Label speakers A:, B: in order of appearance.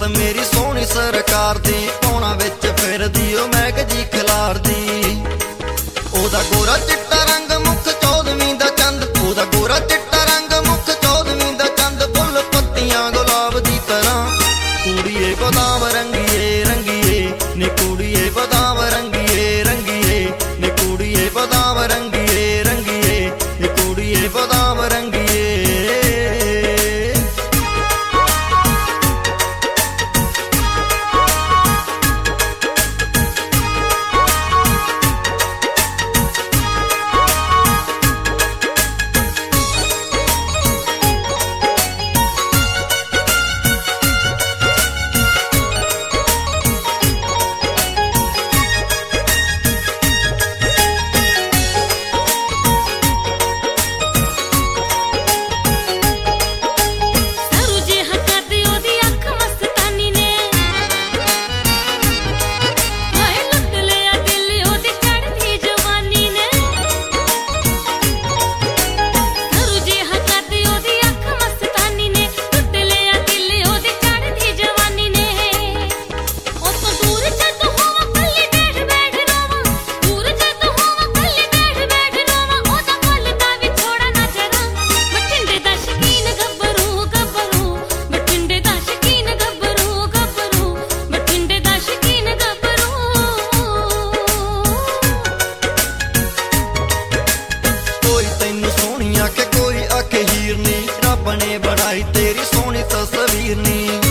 A: मेरी सोहनी सरकार दी पौना विच फिरदी ओ मैग जी खिलारदी। ओदा गोरा चिट्टा रंग मुख 14वीं दा चंद, ओदा गोरा चिट्टा रंग मुख 14वीं दा चंद, फुल पत्तियां गुलाब दी तरह। कुड़िए बादाम रंगीए रंगीए नी कुड़िए बादाम रंगीए रंगीए नी कुड़िए बादाम रंगीए रंगीए नी कुड़िए बादाम रंगीए। रब ने बनाई तेरी सोहनी तस्वीर नी।